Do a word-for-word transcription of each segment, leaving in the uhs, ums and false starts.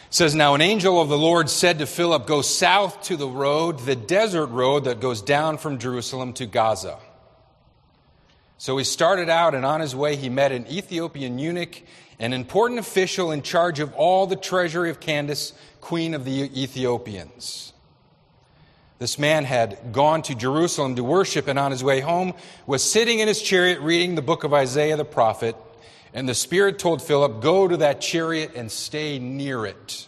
It says, "Now an angel of the Lord said to Philip, 'Go south to the road, the desert road that goes down from Jerusalem to Gaza.' So he started out, and on his way he met an Ethiopian eunuch, an important official in charge of all the treasury of Candace, queen of the Ethiopians. This man had gone to Jerusalem to worship, and on his way home was sitting in his chariot reading the book of Isaiah the prophet. And the Spirit told Philip, 'Go to that chariot and stay near it.'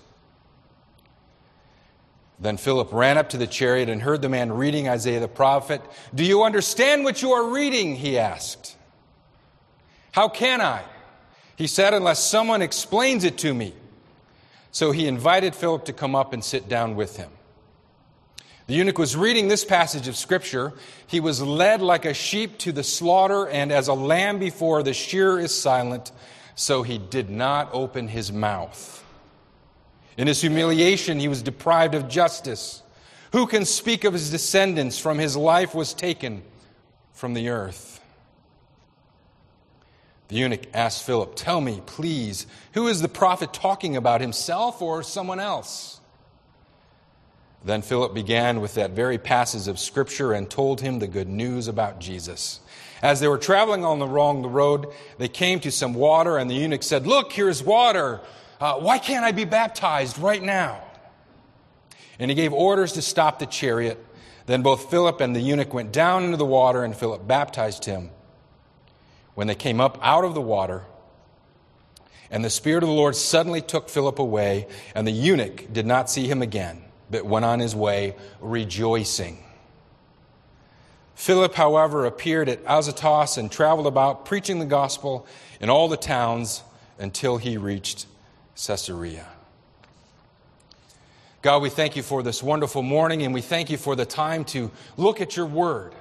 Then Philip ran up to the chariot and heard the man reading Isaiah the prophet. 'Do you understand what you are reading?' he asked. 'How can I?' he said, 'unless someone explains it to me.' So he invited Philip to come up and sit down with him. The eunuch was reading this passage of Scripture. He was led like a sheep to the slaughter, and as a lamb before the shearer is silent, so he did not open his mouth. In his humiliation, he was deprived of justice. Who can speak of his descendants? From his life was taken from the earth." The eunuch asked Philip, "Tell me, please, who is the prophet talking about, himself or someone else?" Then Philip began with that very passage of Scripture and told him the good news about Jesus. As they were traveling on the wrong road, they came to some water, and the eunuch said, "Look, here's water. Uh, why can't I be baptized right now?" And he gave orders to stop the chariot. Then both Philip and the eunuch went down into the water, and Philip baptized him. When they came up out of the water, and the Spirit of the Lord suddenly took Philip away, and the eunuch did not see him again, but went on his way rejoicing. Philip, however, appeared at Azotus and traveled about preaching the gospel in all the towns until he reached Caesarea. God, we thank you for this wonderful morning, and we thank you for the time to look at your word.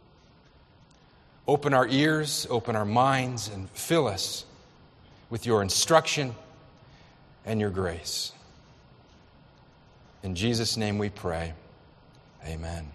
Open our ears, open our minds, and fill us with your instruction and your grace. In Jesus' name we pray. Amen.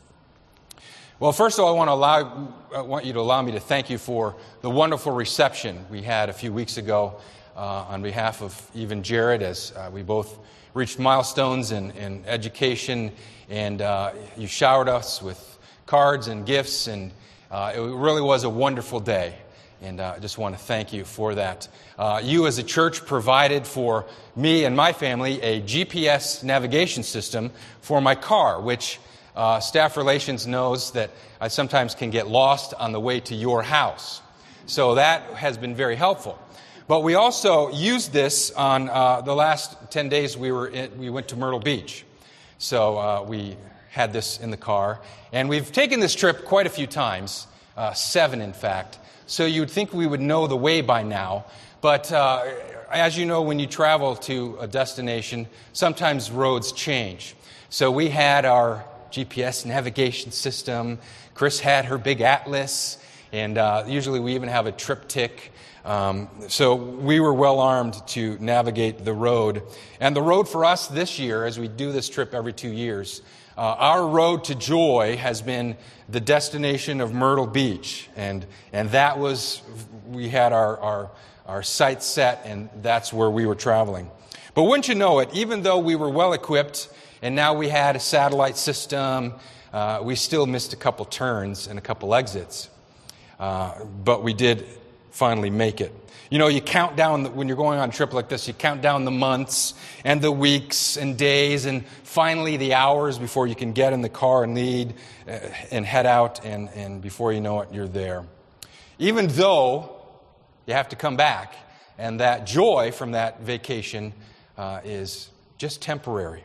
Well, first of all, I want to allow, I want you to allow me to thank you for the wonderful reception we had a few weeks ago uh, on behalf of Eve and Jared, as uh, we both reached milestones in, in education, and uh, you showered us with cards and gifts, and uh, it really was a wonderful day. And uh, I just want to thank you for that. Uh, you as a church provided for me and my family a G P S navigation system for my car, which uh, staff relations knows that I sometimes can get lost on the way to your house. So that has been very helpful. But we also used this on uh, the last ten days we were in, we went to Myrtle Beach. So uh, we had this in the car. And we've taken this trip quite a few times, uh, seven in fact. So you'd think we would know the way by now. But uh, as you know, when you travel to a destination, sometimes roads change. So we had our G P S navigation system. Chris had her big atlas. And uh, usually we even have a triptych. Um, so we were well armed to navigate the road. And the road for us this year, as we do this trip every two years, uh, our road to joy has been the destination of Myrtle Beach. And and that was, we had our, our, our sights set, and that's where we were traveling. But wouldn't you know it, even though we were well equipped, and now we had a satellite system, uh, we still missed a couple turns and a couple exits. Uh, but we did finally make it. You know, you count down, when you're going on a trip like this, you count down the months and the weeks and days and finally the hours before you can get in the car and lead uh, and head out, and, and before you know it, you're there. Even though you have to come back, and that joy from that vacation uh, is just temporary.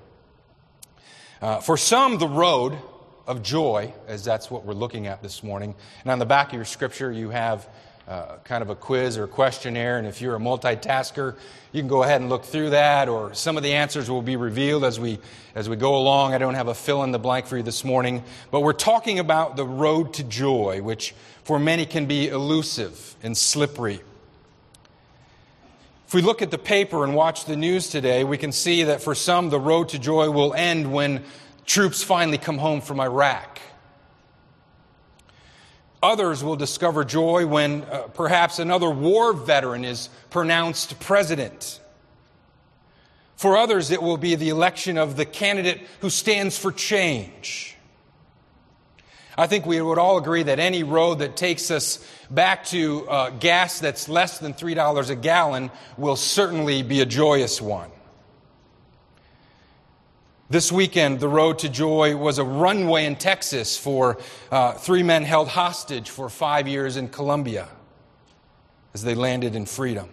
Uh, for some, the road of joy, as that's what we're looking at this morning, and on the back of your scripture you have Uh, kind of a quiz or questionnaire, and if you're a multitasker, you can go ahead and look through that, or some of the answers will be revealed as we as we go along. I don't have a fill in the blank for you this morning, but we're talking about the road to joy, which for many can be elusive and slippery. If we look at the paper and watch the news today, we can see that for some the road to joy will end when troops finally come home from Iraq. Others will discover joy when uh, perhaps another war veteran is pronounced president. For others, it will be the election of the candidate who stands for change. I think we would all agree that any road that takes us back to uh, gas that's less than three dollars a gallon will certainly be a joyous one. This weekend, the road to joy was a runway in Texas for uh, three men held hostage for five years in Colombia as they landed in freedom.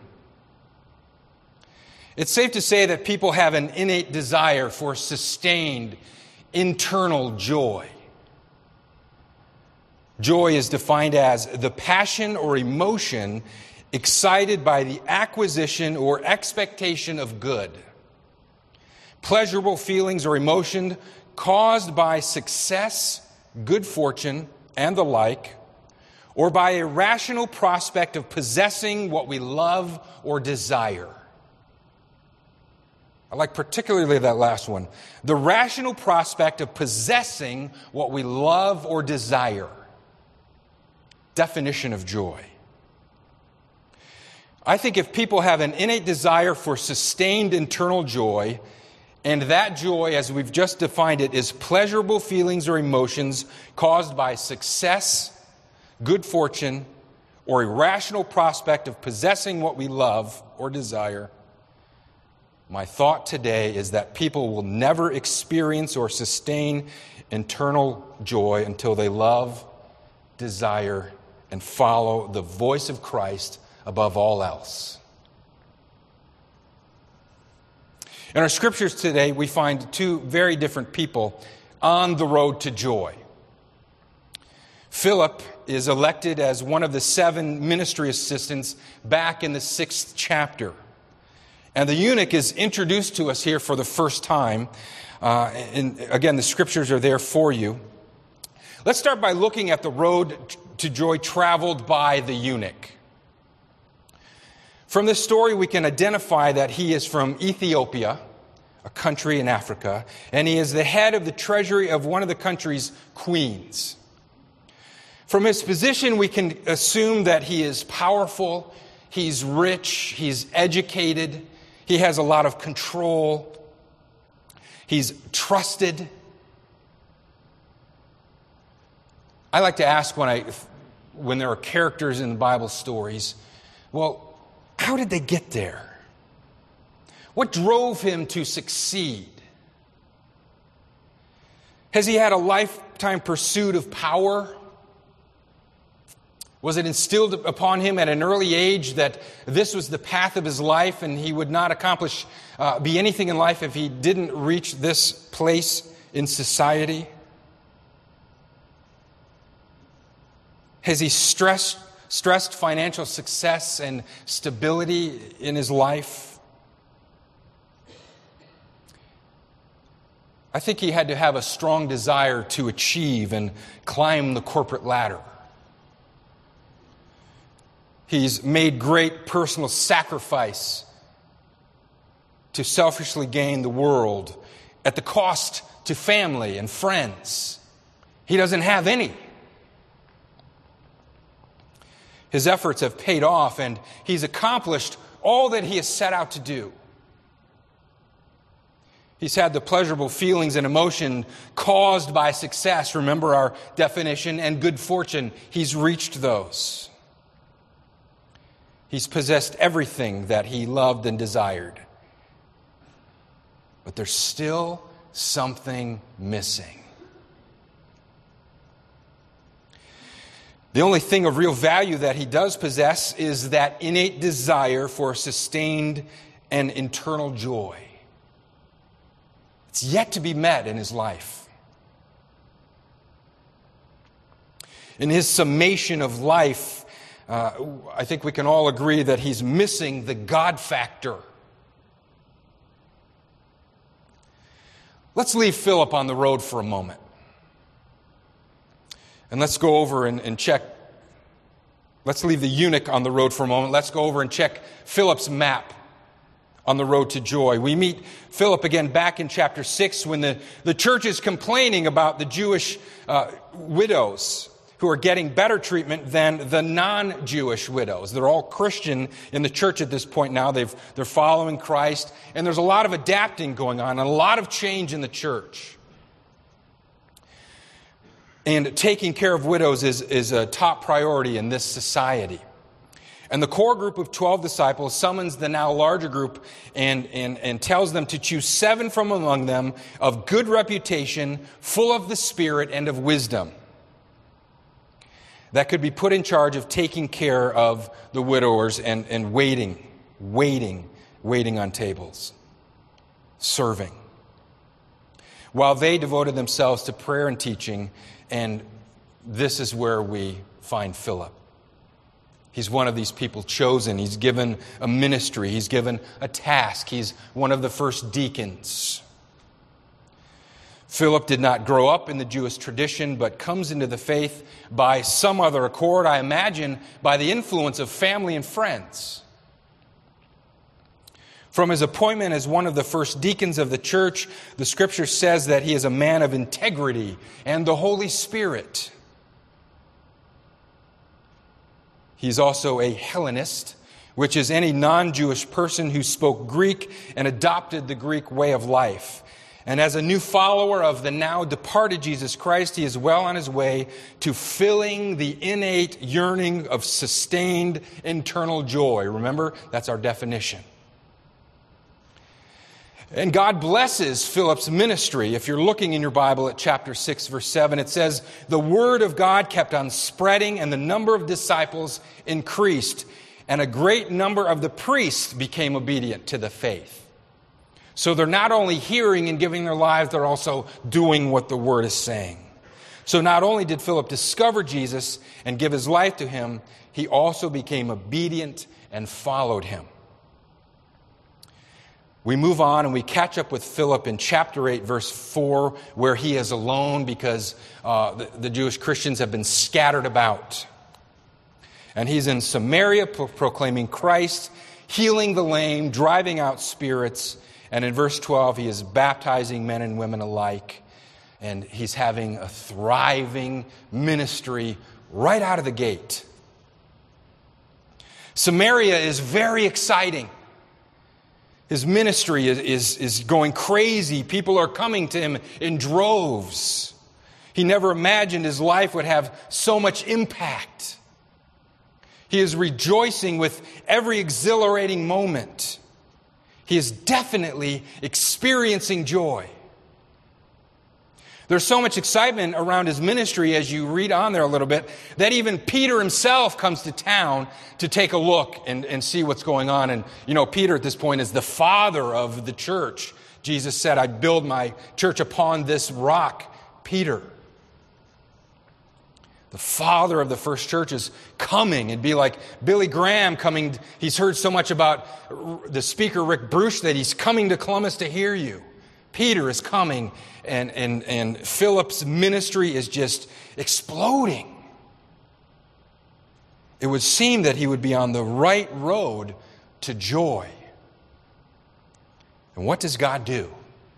It's safe to say that people have an innate desire for sustained internal joy. Joy is defined as the passion or emotion excited by the acquisition or expectation of good. Pleasurable feelings or emotion caused by success, good fortune, and the like, or by a rational prospect of possessing what we love or desire. I like particularly that last one. The rational prospect of possessing what we love or desire. Definition of joy. I think if people have an innate desire for sustained internal joy, and that joy, as we've just defined it, is pleasurable feelings or emotions caused by success, good fortune, or a rational prospect of possessing what we love or desire, my thought today is that people will never experience or sustain internal joy until they love, desire, and follow the voice of Christ above all else. In our scriptures today, we find two very different people on the road to joy. Philip is elected as one of the seven ministry assistants back in the sixth chapter. And the eunuch is introduced to us here for the first time. Uh, and again, the scriptures are there for you. Let's start by looking at the road to joy traveled by the eunuch. From this story, we can identify that he is from Ethiopia, a country in Africa, and he is the head of the treasury of one of the country's queens. From his position, we can assume that he is powerful, he's rich, he's educated, he has a lot of control, he's trusted. I like to ask when I, when there are characters in Bible stories, well, how did they get there? What drove him to succeed? Has he had a lifetime pursuit of power? Was it instilled upon him at an early age that this was the path of his life and he would not accomplish, uh, be anything in life if he didn't reach this place in society? Has he stressed, stressed financial success and stability in his life? I think he had to have a strong desire to achieve and climb the corporate ladder. He's made great personal sacrifice to selfishly gain the world at the cost to family and friends. He doesn't have any. His efforts have paid off, and he's accomplished all that he has set out to do. He's had the pleasurable feelings and emotion caused by success. Remember our definition, and good fortune. He's reached those. He's possessed everything that he loved and desired. But there's still something missing. The only thing of real value that he does possess is that innate desire for sustained and internal joy. It's yet to be met in his life. In his summation of life, uh, I think we can all agree that he's missing the God factor. Let's leave Philip on the road for a moment. And let's go over and, and check. Let's leave the eunuch on the road for a moment. Let's go over and check Philip's map on the road to joy. We meet Philip again back in chapter six when the, the church is complaining about the Jewish uh, widows who are getting better treatment than the non-Jewish widows. They're all Christian in the church at this point now. They've, they're following Christ, and there's a lot of adapting going on and a lot of change in the church. And taking care of widows is, is a top priority in this society. And the core group of twelve disciples summons the now larger group and, and, and tells them to choose seven from among them of good reputation, full of the Spirit and of wisdom, that could be put in charge of taking care of the widowers and, and waiting, waiting, waiting on tables, serving, while they devoted themselves to prayer and teaching. And this is where we find Philip. He's one of these people chosen. He's given a ministry. He's given a task. He's one of the first deacons. Philip did not grow up in the Jewish tradition, but comes into the faith by some other accord, I imagine by the influence of family and friends. From his appointment as one of the first deacons of the church, the Scripture says that he is a man of integrity and the Holy Spirit. He's also a Hellenist, which is any non-Jewish person who spoke Greek and adopted the Greek way of life. And as a new follower of the now departed Jesus Christ, he is well on his way to filling the innate yearning of sustained internal joy. Remember, that's our definition. And God blesses Philip's ministry. If you're looking in your Bible at chapter six, verse seven, it says, the word of God kept on spreading, and the number of disciples increased, and a great number of the priests became obedient to the faith. So they're not only hearing and giving their lives, they're also doing what the word is saying. So not only did Philip discover Jesus and give his life to him, he also became obedient and followed him. We move on and we catch up with Philip in chapter eight, verse four, where he is alone because uh, the, the Jewish Christians have been scattered about. And he's in Samaria pro- proclaiming Christ, healing the lame, driving out spirits. And in verse twelve, he is baptizing men and women alike. And he's having a thriving ministry right out of the gate. Samaria is very exciting. His ministry is, is, is going crazy. People are coming to him in droves. He never imagined his life would have so much impact. He is rejoicing with every exhilarating moment. He is definitely experiencing joy. There's so much excitement around his ministry as you read on there a little bit that even Peter himself comes to town to take a look and, and see what's going on. And, you know, Peter at this point is the father of the church. Jesus said, I build my church upon this rock, Peter. The father of the first church is coming. It'd be like Billy Graham coming. He's heard so much about the speaker, Rick Bruce, that he's coming to Columbus to hear you. Peter is coming, and, and, and Philip's ministry is just exploding. It would seem that he would be on the right road to joy. And what does God do?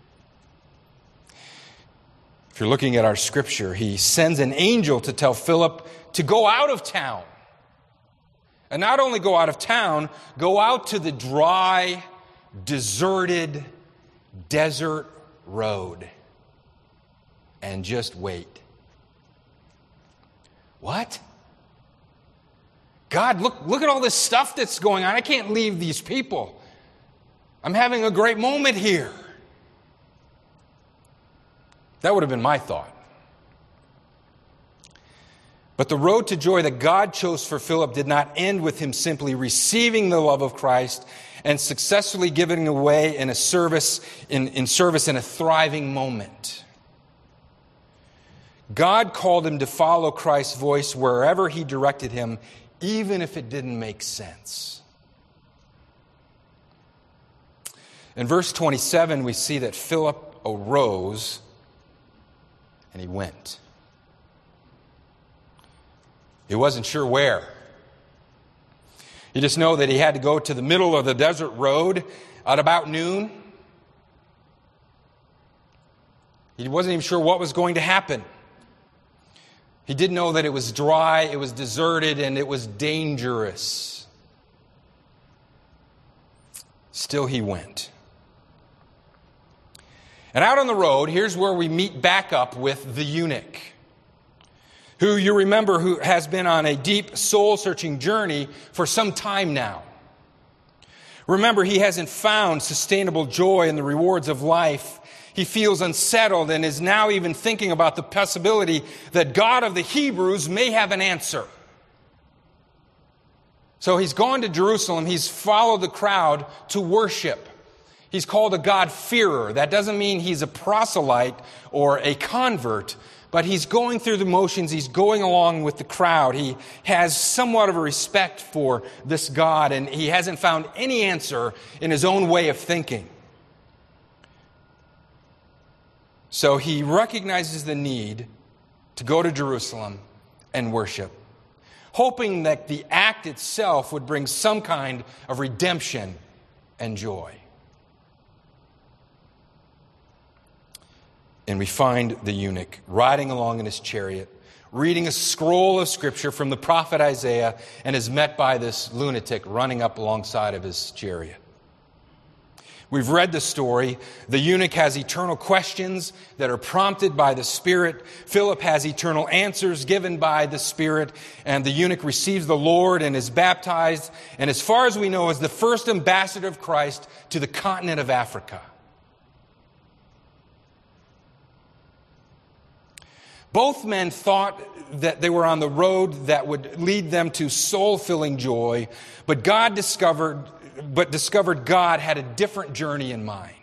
If you're looking at our scripture, he sends an angel to tell Philip to go out of town. And not only go out of town, go out to the dry, deserted, desert road and just wait. What? God, look, look at all this stuff that's going on. I can't leave these people. I'm having a great moment here. That would have been my thought. But the road to joy that God chose for Philip did not end with him simply receiving the love of Christ and successfully giving away in a service, in, in service in a thriving moment. God called him to follow Christ's voice wherever he directed him, even if it didn't make sense. In verse twenty-seven, we see that Philip arose and he went. He wasn't sure where. You just know that he had to go to the middle of the desert road at about noon. He wasn't even sure what was going to happen. He did know that it was dry, it was deserted, and it was dangerous. Still he went. And out on the road, here's where we meet back up with the eunuch, who you remember who has been on a deep soul-searching journey for some time now. Remember, he hasn't found sustainable joy in the rewards of life. He feels unsettled and is now even thinking about the possibility that God of the Hebrews may have an answer. So he's gone to Jerusalem. He's followed the crowd to worship. He's called a God-fearer. That doesn't mean he's a proselyte or a convert, but he's going through the motions. He's going along with the crowd. He has somewhat of a respect for this God, and he hasn't found any answer in his own way of thinking. So he recognizes the need to go to Jerusalem and worship, hoping that the act itself would bring some kind of redemption and joy. And we find the eunuch riding along in his chariot, reading a scroll of Scripture from the prophet Isaiah, and is met by this lunatic running up alongside of his chariot. We've read the story. The eunuch has eternal questions that are prompted by the Spirit. Philip has eternal answers given by the Spirit. And the eunuch receives the Lord and is baptized. And as far as we know, is the first ambassador of Christ to the continent of Africa. Both men thought that they were on the road that would lead them to soul-filling joy, but God discovered but discovered God had a different journey in mind.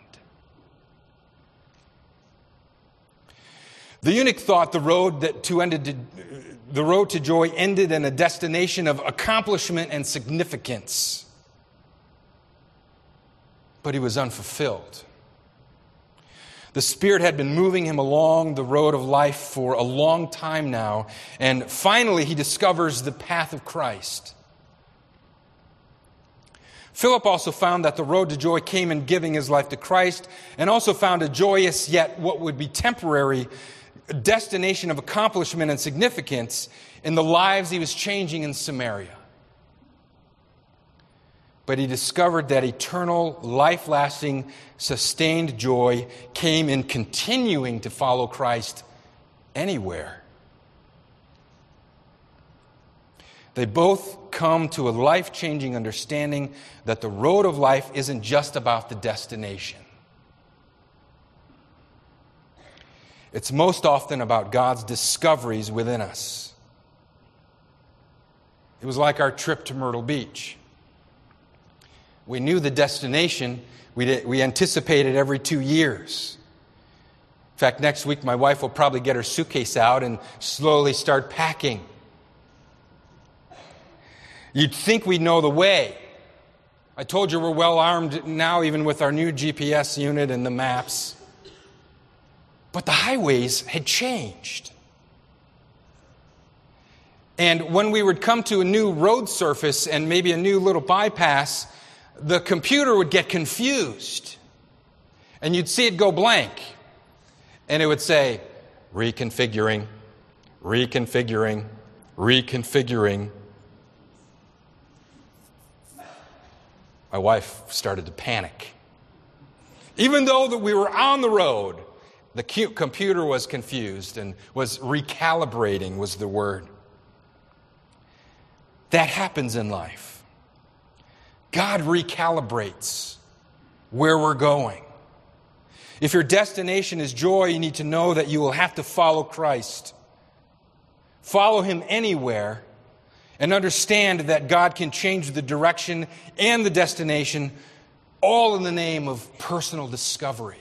The eunuch thought the road that to ended to, the road to joy ended in a destination of accomplishment and significance. But he was unfulfilled. The Spirit had been moving him along the road of life for a long time now, and finally he discovers the path of Christ. Philip also found that the road to joy came in giving his life to Christ, and also found a joyous yet what would be temporary destination of accomplishment and significance in the lives he was changing in Samaria. But he discovered that eternal, life-lasting, sustained joy came in continuing to follow Christ anywhere. They both come to a life-changing understanding that the road of life isn't just about the destination. It's most often about God's discoveries within us. It was like our trip to Myrtle Beach. We knew the destination. We, we anticipated every two years. In fact, next week my wife will probably get her suitcase out and slowly start packing. You'd think we'd know the way. I told you we're well armed now, even with our new G P S unit and the maps. But the highways had changed. And when we would come to a new road surface and maybe a new little bypass, the computer would get confused. And you'd see it go blank. And it would say, reconfiguring, reconfiguring, reconfiguring. My wife started to panic. Even though that we were on the road, the computer was confused and was recalibrating was the word. That happens in life. God recalibrates where we're going. If your destination is joy, you need to know that you will have to follow Christ. Follow Him anywhere. And understand that God can change the direction and the destination, all in the name of personal discovery.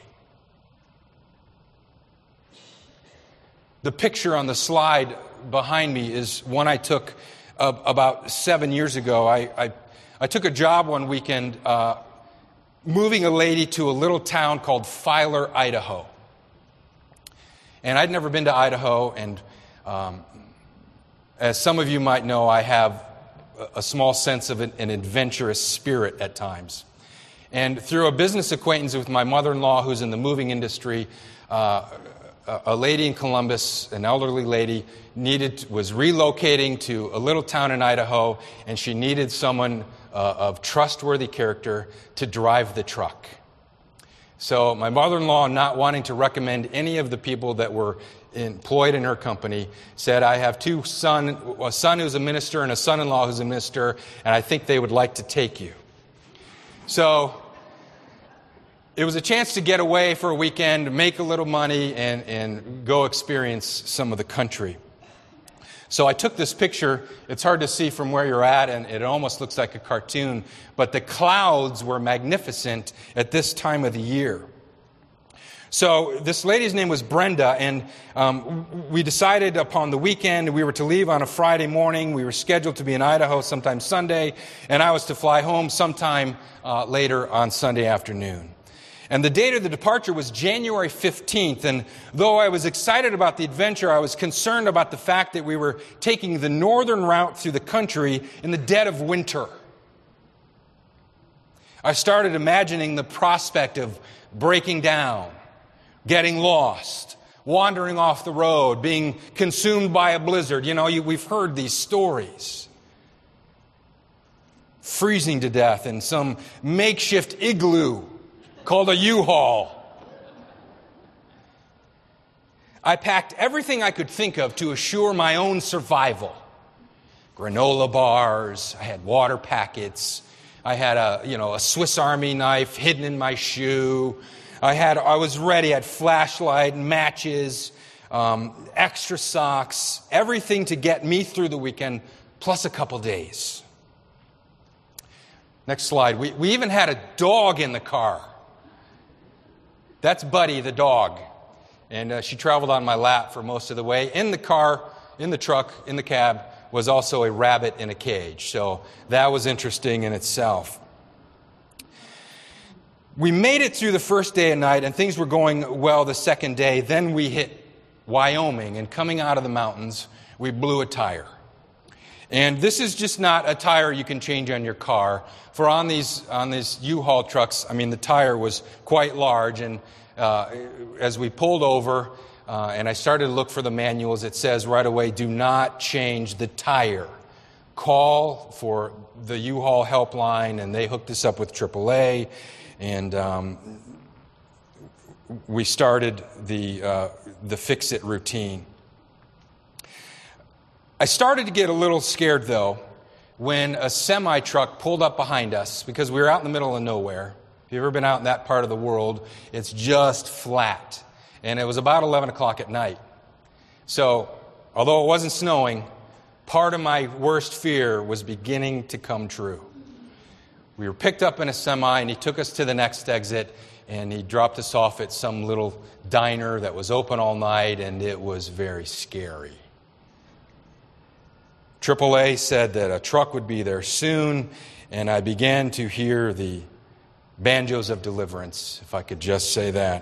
The picture on the slide behind me is one I took uh, about seven years ago. I, I, I took a job one weekend uh, moving a lady to a little town called Filer, Idaho. And I'd never been to Idaho, and um, as some of you might know, I have a small sense of an adventurous spirit at times. And through a business acquaintance with my mother-in-law, who's in the moving industry, uh, a, a lady in Columbus, an elderly lady, needed was relocating to a little town in Idaho, and she needed someone uh, of trustworthy character to drive the truck. So my mother-in-law, not wanting to recommend any of the people that were employed in her company, said, I have two son, a son who's a minister and a son-in-law who's a minister, and I think they would like to take you. So it was a chance to get away for a weekend, make a little money, and, and go experience some of the country. So I took this picture. It's hard to see from where you're at, and it almost looks like a cartoon, but the clouds were magnificent at this time of the year. So this lady's name was Brenda, and um, we decided upon the weekend we were to leave on a Friday morning. We were scheduled to be in Idaho sometime Sunday, and I was to fly home sometime uh, later on Sunday afternoon. And the date of the departure was January fifteenth, and though I was excited about the adventure, I was concerned about the fact that we were taking the northern route through the country in the dead of winter. I started imagining the prospect of breaking down, getting lost, wandering off the road, being consumed by a blizzard. You know, you, we've heard these stories. Freezing to death in some makeshift igloo called a U-Haul. I packed everything I could think of to assure my own survival. Granola bars, I had water packets, I had a, you know, a Swiss Army knife hidden in my shoe. I had, I was ready. I had flashlight, matches, um, extra socks, everything to get me through the weekend, plus a couple days. Next slide. We, we even had a dog in the car. That's Buddy, the dog. And uh, she traveled on my lap for most of the way. In the car, in the truck, in the cab, was also a rabbit in a cage. So that was interesting in itself. We made it through the first day and night, and things were going well the second day. Then we hit Wyoming, and coming out of the mountains, we blew a tire. And this is just not a tire you can change on your car. For on these on these U-Haul trucks, I mean, the tire was quite large. And uh, as we pulled over, uh, and I started to look for the manuals, it says right away, do not change the tire. Call for the U-Haul helpline, and they hooked us up with triple A. And um, we started the uh, the fix-it routine. I started to get a little scared, though, when a semi-truck pulled up behind us, because we were out in the middle of nowhere. If you've ever been out in that part of the world, it's just flat. And it was about eleven o'clock at night. So, although it wasn't snowing, part of my worst fear was beginning to come true. We were picked up in a semi, and he took us to the next exit, and he dropped us off at some little diner that was open all night, and it was very scary. triple A said that a truck would be there soon, and I began to hear the banjos of deliverance, if I could just say that.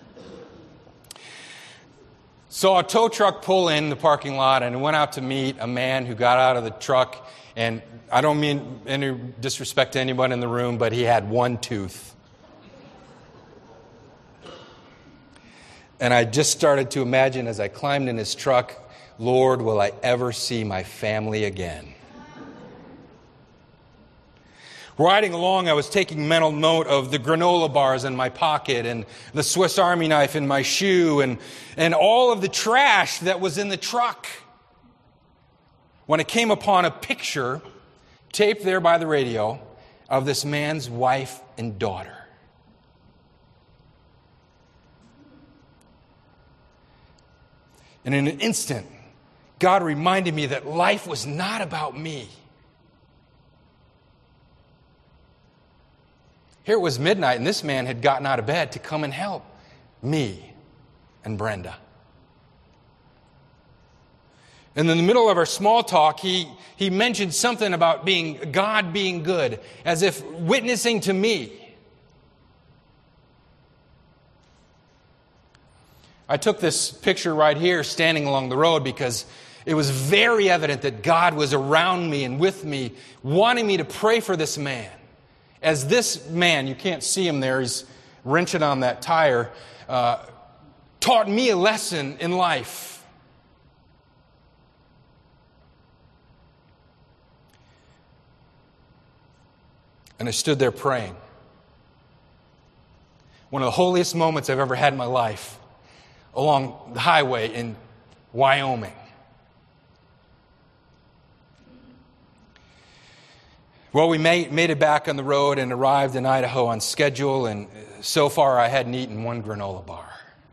Saw a tow truck pull in the parking lot, and went out to meet a man who got out of the truck. And I don't mean any disrespect to anyone in the room, but he had one tooth. And I just started to imagine as I climbed in his truck, Lord, will I ever see my family again? Riding along, I was taking mental note of the granola bars in my pocket and the Swiss Army knife in my shoe and, and all of the trash that was in the truck. When I came upon a picture, taped there by the radio, of this man's wife and daughter. And in an instant, God reminded me that life was not about me. Here it was midnight, and this man had gotten out of bed to come and help me and Brenda. And in the middle of our small talk, he, he mentioned something about being God being good, as if witnessing to me. I took this picture right here standing along the road because it was very evident that God was around me and with me, wanting me to pray for this man. As this man, you can't see him there, he's wrenching on that tire, uh, taught me a lesson in life. And I stood there praying. One of the holiest moments I've ever had in my life, along the highway in Wyoming. Well, we made, made it back on the road and arrived in Idaho on schedule, and so far I hadn't eaten one granola bar.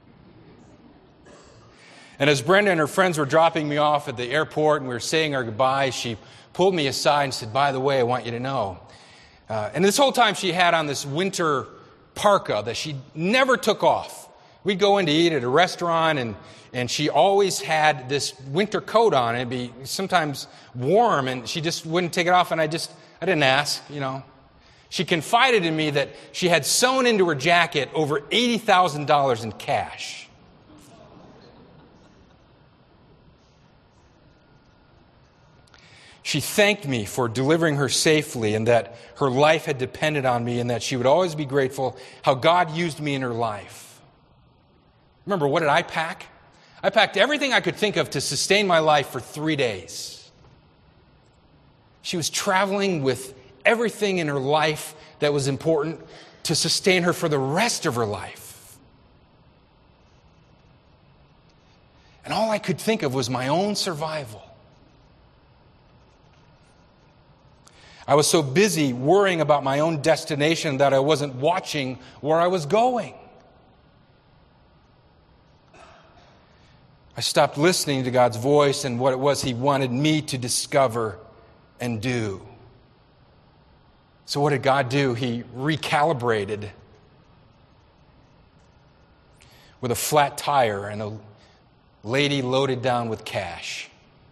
And as Brenda and her friends were dropping me off at the airport and we were saying our goodbyes, she pulled me aside and said, "By the way, I want you to know." Uh, and this whole time she had on this winter parka that she never took off. We'd go in to eat at a restaurant, and, and she always had this winter coat on. It'd be sometimes warm, and she just wouldn't take it off, and I just, I didn't ask, you know. She confided in me that she had sewn into her jacket over eighty thousand dollars in cash. She thanked me for delivering her safely and that her life had depended on me and that she would always be grateful how God used me in her life. Remember, what did I pack? I packed everything I could think of to sustain my life for three days. She was traveling with everything in her life that was important to sustain her for the rest of her life. And all I could think of was my own survival. I was so busy worrying about my own destination that I wasn't watching where I was going. I stopped listening to God's voice and what it was He wanted me to discover and do. So what did God do? He recalibrated with a flat tire and a lady loaded down with cash.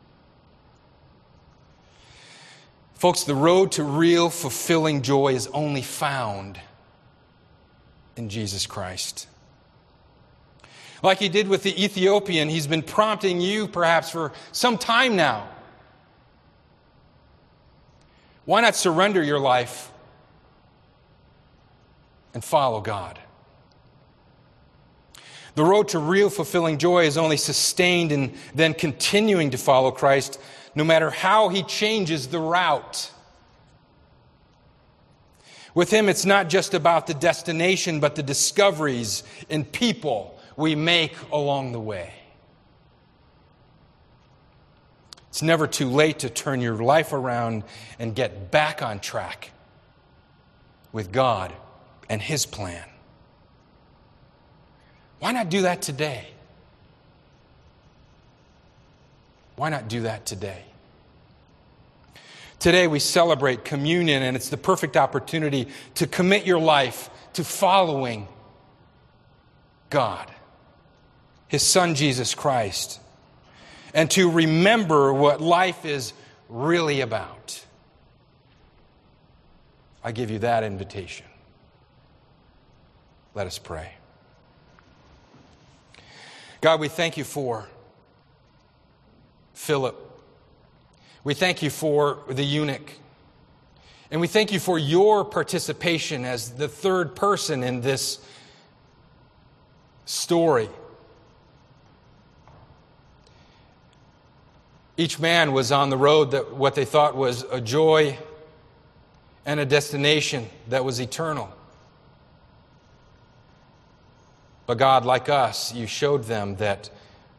Folks, the road to real, fulfilling joy is only found in Jesus Christ. Like He did with the Ethiopian, He's been prompting you perhaps for some time now. Why not surrender your life and follow God? The road to real, fulfilling joy is only sustained in then continuing to follow Christ, no matter how He changes the route. With Him, it's not just about the destination, but the discoveries and people we make along the way. It's never too late to turn your life around and get back on track with God and His plan. Why not do that today? Why not do that today? Today we celebrate communion, and it's the perfect opportunity to commit your life to following God, His Son Jesus Christ, and to remember what life is really about. I give you that invitation. Let us pray. God, we thank You for Philip. We thank You for the eunuch. And we thank You for Your participation as the third person in this story. Each man was on the road that what they thought was a joy and a destination that was eternal. But God, like us, You showed them that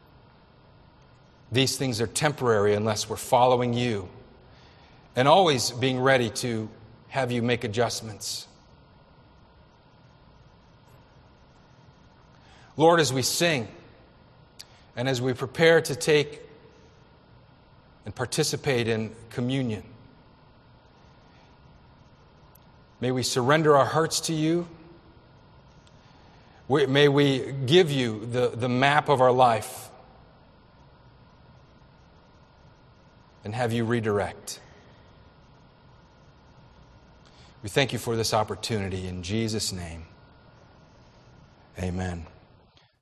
these things are temporary unless we're following You, and always being ready to have You make adjustments. Lord, as we sing and as we prepare to take and participate in communion, may we surrender our hearts to You. May we give You the, the map of our life and have You redirect. We thank You for this opportunity. In Jesus' name, amen.